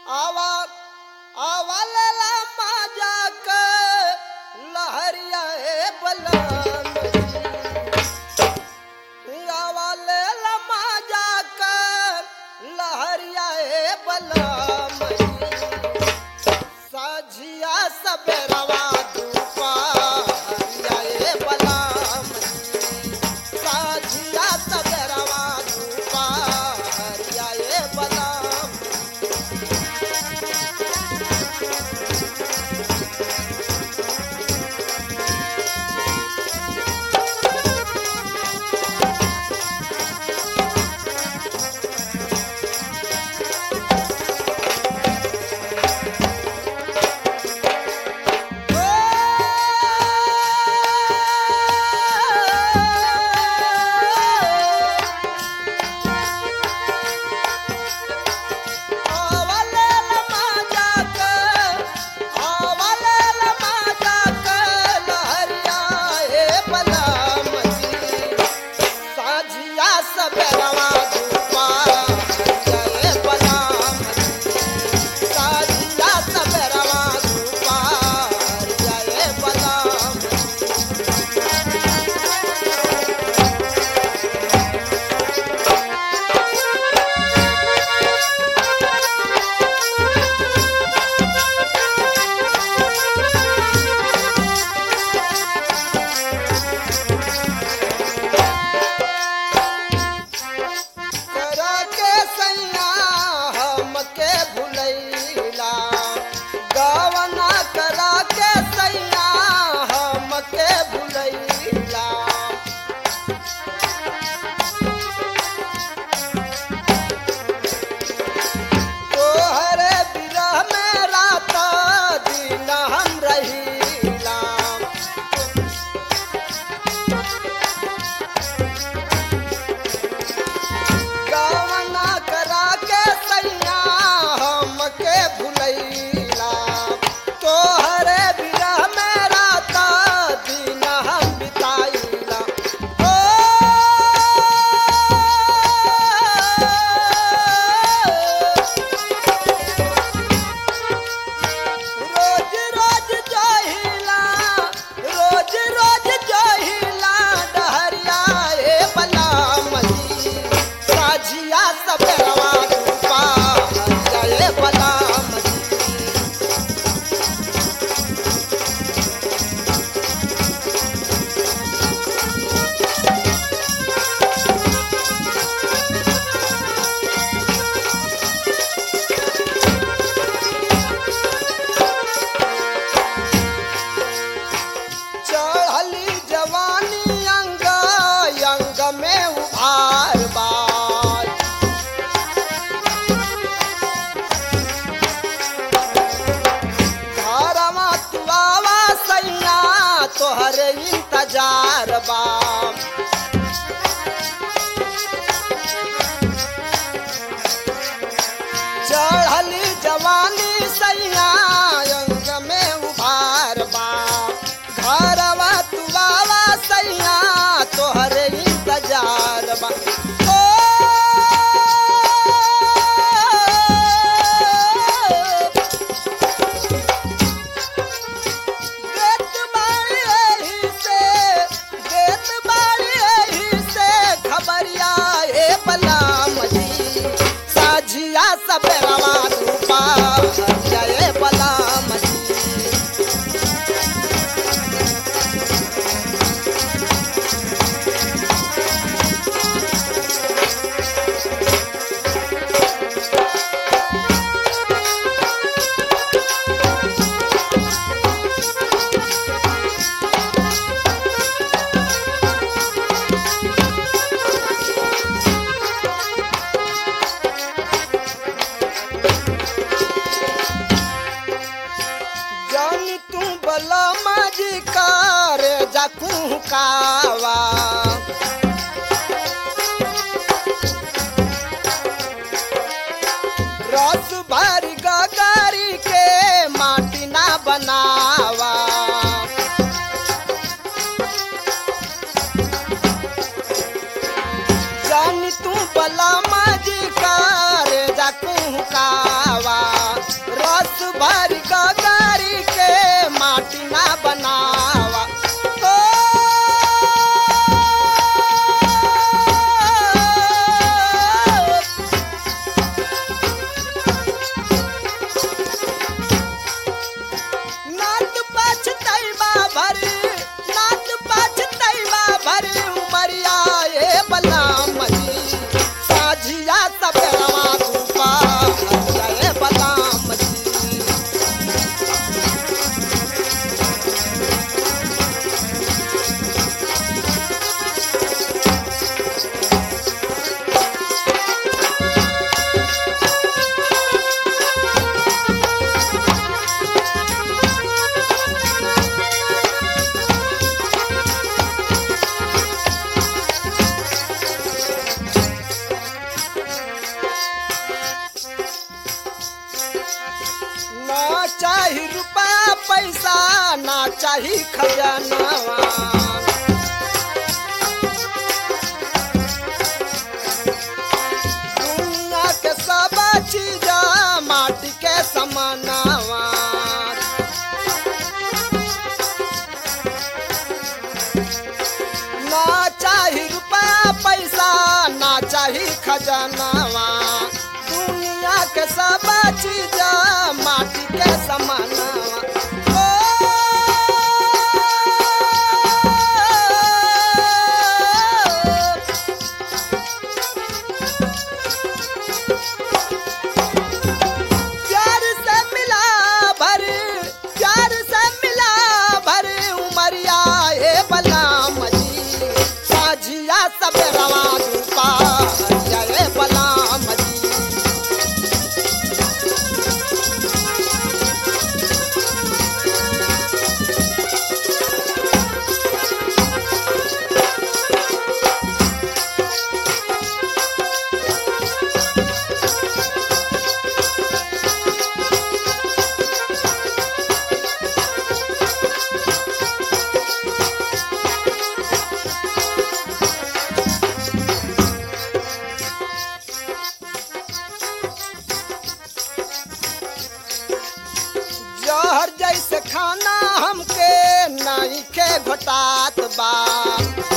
आवा आवा लेला माजा के लहरिया बलम आवा लेला माजा के लहरिया बलम साझिया सबेरवा धूपा हरिया बलम साझिया सबेरवा धूपा हरिया बलम तोहरे इंतजार बा चढ़ली जवानी सैया अंग में उभार बा घरवा तुआवा सैया तोहरे इंतजार बा सबेरवा धूपा हरिया बलम कावा रस भरी गगारी के माटी ना बनावा जानी तू बला माजी का रे जा कावा ना चाही रुपया पैसा ना चाही खजानावा दुनिया के सब चीज माटी के समानावा ना चाही रुपया पैसा ना चाही खजानावा दुनिया के सब चीज माटी के समानावा प्यार से मिला भर प्यार से मिला भर उमरिया ए बलराम जी साझिया सब रवा रूपा जय बलराम जी जहर जैसे खाना हमके नहीं के घोटात बा